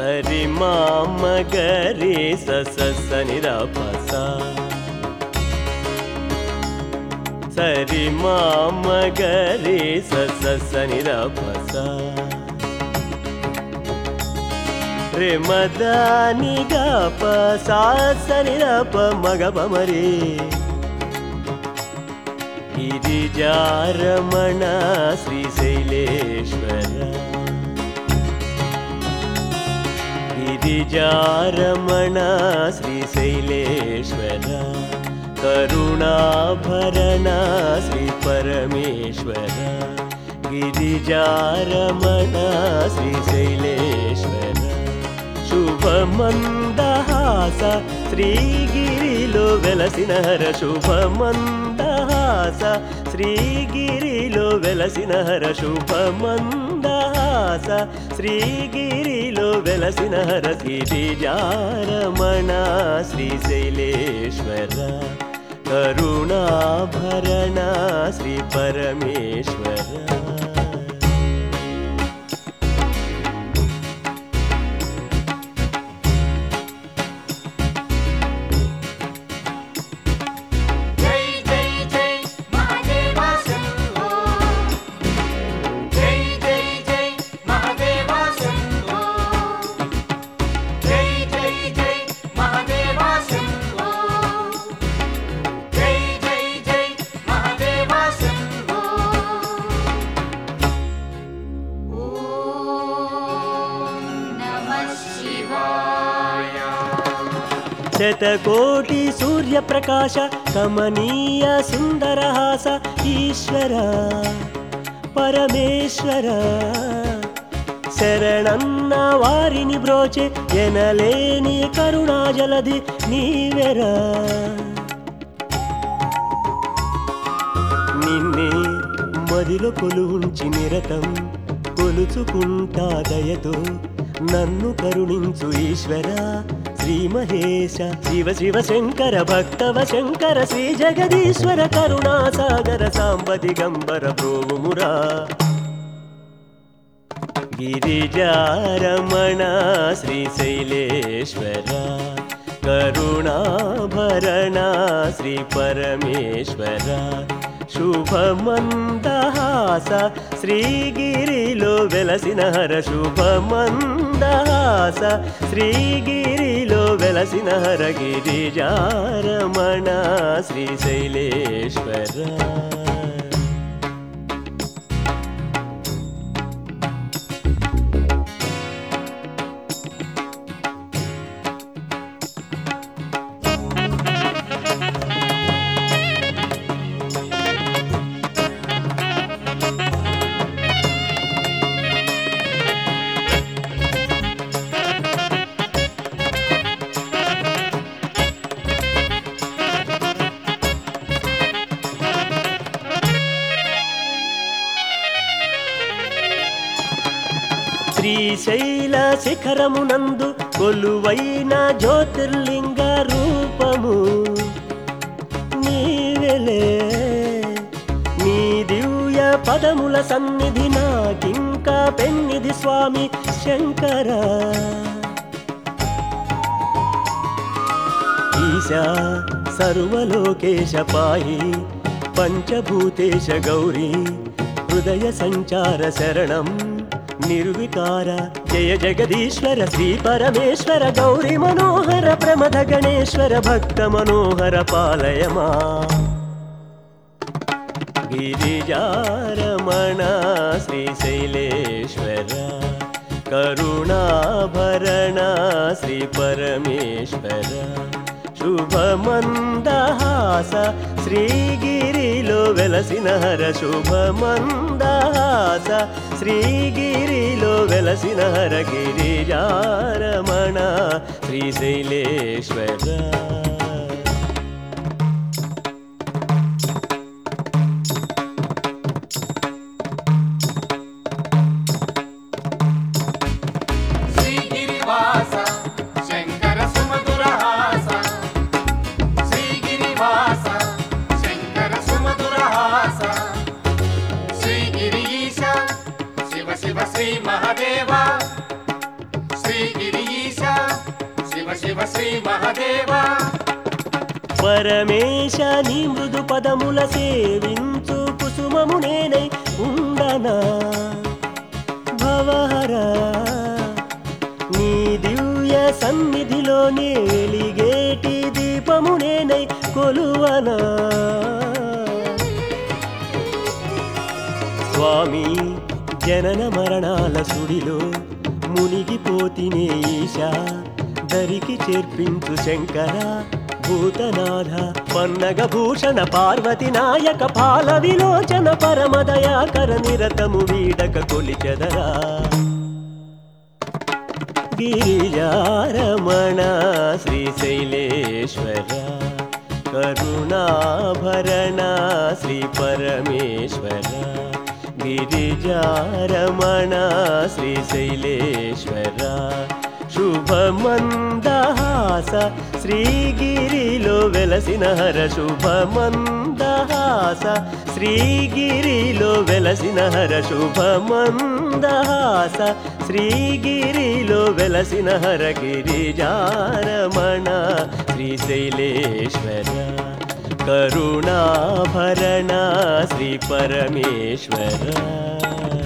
సరి మామ గరి సని ర ప స సరి మామ గరి సని ర ప స రే మదని గ ప సా సని ర ప మగ ప మరి గిరిజారమణ శ్రీశైలేశ్వర గిరిజారమణ శ్రీశైలేశ్వర కరుణాభరణ శ్రీ పరమేశ్వర గిరిజారమణ శ్రీశైలేశ్వర శుభమందహాస శ్రీగిరిలో వెలసిన హర శుభమందహాస శ్రీగిరిలో వెలసిన హర శుభమందహాస శ్రీగిరిలో వెలసిన హర గిరిజారమణ శ్రీశైలేశ్వర కరుణాభరణ శ్రీ పరమేశ్వర శతకోటి సూర్యప్రకాశ కమనీయ సుందరహాస ఈశ్వర పరమేశ్వర శరణన్న వారిని బ్రోచే ఎనలేని కరుణాజలధి నీవెరా నిన్నే మదిలో కొలువుంచి నిరతం కొలుచుకుంటా దయతో నన్ను కరుణించు ఈశ్వర శ్రీ మహేశ శివ శివ శంకర భక్తవ శంకర శ్రీ జగదీశ్వర కరుణాసాగర సాంబ దిగంబర ప్రోమురా గిరిజారమణ శ్రీశైలేశ్వర కరుణాభరణ శ్రీ పరమేశ్వర శుభమందహాస శ్రీగిరిలో వెలసిన హర శుభమందహాస శ్రీగిరిలో వెలసిన హర గిరిజారమణ శ్రీశైలేశ్వర శ్రీశైల శిఖరమునందు కొలువైన జ్యోతిర్లింగ రూపము నీవెలే నీ దివ్య పదముల సన్నిధి నాకింకా పెన్నిధి స్వామి శంకర ఈశా సర్వలోకేశ పాయి పంచభూతేశ గౌరీ హృదయ సంచార శరణం నిర్వికార జయ జగదీశ్వర శ్రీ పరమేశ్వర గౌరీ మనోహర ప్రమద గణేశ్వర భక్త మనోహర పాలయమా గిరిజారమణ శ్రీశైలేశ్వర కరుణాభరణ శ్రీ పరమేశ్వర శుభమందహాస శ్రీగిరిలో వెలసిన హర శుభమందహాస శ్రీగిరిలో వెలసిన హర గిరిజారమణ శ్రీశైలేశ్వర శ్రీ మహదేవ శ్రీ గిరి శివ శ్రీ మహదేవ పరమేశ నీ మృదు పదముల సేవించు కుసుమము నేనై ఉండనా భవహరా నీ దివ్య సన్నిధిలో నేలిగేటి దీపము నేనై కొలువనా స్వామి జనన మరణాల సుడిలో మునిగిపోతినే ఈశా దరికి చేర్పించు శంకర భూతనాథ పన్నగ భూషణ పార్వతి నాయక పాల విలోచన పరమదయాకర నిరతము వీడక కొలిచెదరా గిరిజారమణ శ్రీశైలేశ్వర కరుణాభరణ శ్రీ పరమేశ్వర గిరిజారమణ శ్రీశైలేశ్వర శుభమందహాస శ్రీగిరిలో వెలసిన హర శుభమందహాస శ్రీగిరిలో వెలసిన హర శుభమందహాస శ్రీగిరిలో వెలసిన హర గిరిజారమణ శ్రీశైలేశ్వర కరుణాభరణ శ్రీ పరమేశ్వర